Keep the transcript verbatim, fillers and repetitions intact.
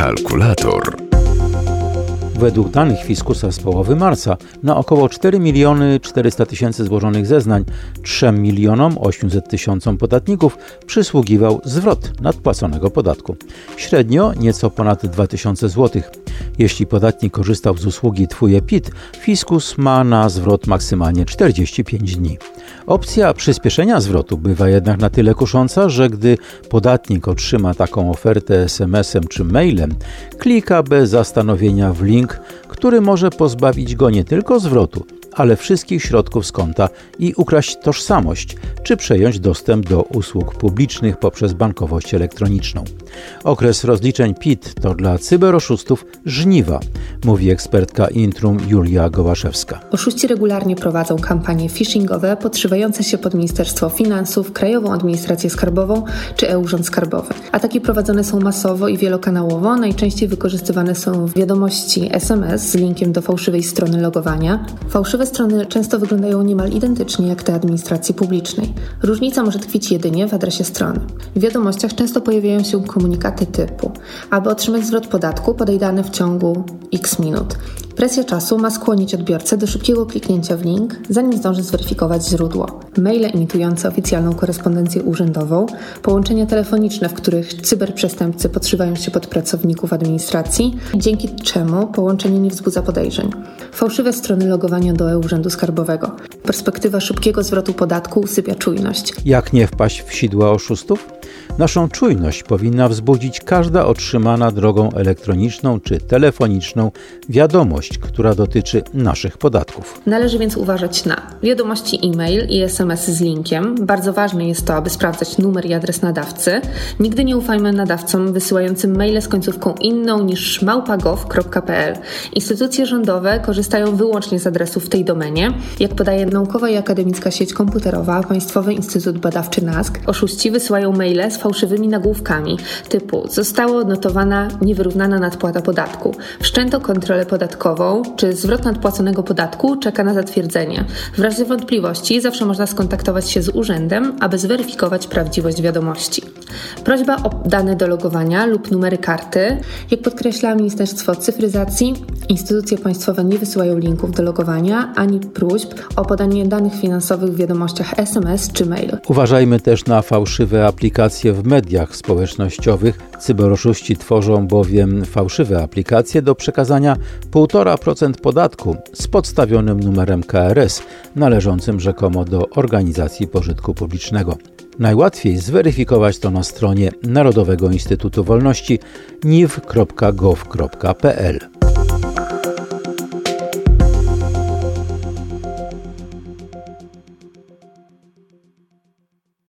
Kalkulator. Według danych Fiskusa z połowy marca na około cztery miliony czterysta tysięcy złożonych zeznań trzy miliony osiemset tysięcy podatników przysługiwał zwrot nadpłaconego podatku. Średnio nieco ponad dwa tysiące złotych. Jeśli podatnik korzystał z usługi Twój E-P I T, Fiskus ma na zwrot maksymalnie czterdzieści pięć dni. Opcja przyspieszenia zwrotu bywa jednak na tyle kusząca, że gdy podatnik otrzyma taką ofertę es em esem czy mailem, klika bez zastanowienia w link, który może pozbawić go nie tylko zwrotu, ale wszystkich środków z konta i ukraść tożsamość, czy przejąć dostęp do usług publicznych poprzez bankowość elektroniczną. Okres rozliczeń P I T to dla cyberoszustów żniwa, mówi ekspertka Intrum Julia Gołaszewska. Oszuści regularnie prowadzą kampanie phishingowe podszywające się pod Ministerstwo Finansów, Krajową Administrację Skarbową czy e-Urząd Skarbowy. Ataki prowadzone są masowo i wielokanałowo, najczęściej wykorzystywane są wiadomości es em es z linkiem do fałszywej strony logowania. Fałszywe strony często wyglądają niemal identycznie jak te administracji publicznej. Różnica może tkwić jedynie w adresie strony. W wiadomościach często pojawiają się komunikaty typu: aby otrzymać zwrot podatku, podaj dane w ciągu X minut. Presja czasu ma skłonić odbiorcę do szybkiego kliknięcia w link, zanim zdąży zweryfikować źródło. Maile imitujące oficjalną korespondencję urzędową, połączenia telefoniczne, w których cyberprzestępcy podszywają się pod pracowników administracji, dzięki czemu połączenie nie wzbudza podejrzeń. Fałszywe strony logowania do e-Urzędu Skarbowego. Perspektywa szybkiego zwrotu podatku usypia czujność. Jak nie wpaść w sidła oszustów? Naszą czujność powinna wzbudzić każda otrzymana drogą elektroniczną czy telefoniczną wiadomość, która dotyczy naszych podatków. Należy więc uważać na wiadomości e-mail i es em es z linkiem. Bardzo ważne jest to, aby sprawdzać numer i adres nadawcy. Nigdy nie ufajmy nadawcom wysyłającym maile z końcówką inną niż małpa gov kropka pe el. Instytucje rządowe korzystają wyłącznie z adresów w tej domenie. Jak podaje Naukowa i Akademicka Sieć Komputerowa, Państwowy Instytut Badawczy nask, oszuści wysyłają maile z fałszywymi nagłówkami typu: została odnotowana niewyrównana nadpłata podatku, wszczęto kontrolę podatkową, czy zwrot nadpłaconego podatku czeka na zatwierdzenie. W razie wątpliwości zawsze można skontaktować się z urzędem, aby zweryfikować prawdziwość wiadomości. Prośba o dane do logowania lub numery karty. Jak podkreśla Ministerstwo Cyfryzacji, instytucje państwowe nie wysyłają linków do logowania ani próśb o podanie danych finansowych w wiadomościach es em es czy mail. Uważajmy też na fałszywe aplikacje w mediach społecznościowych. Cyberoszuści tworzą bowiem fałszywe aplikacje do przekazania półtora procent podatku z podstawionym numerem ka er es należącym rzekomo do organizacji pożytku publicznego. Najłatwiej zweryfikować to na stronie Narodowego Instytutu Wolności niw kropka gov kropka pe el.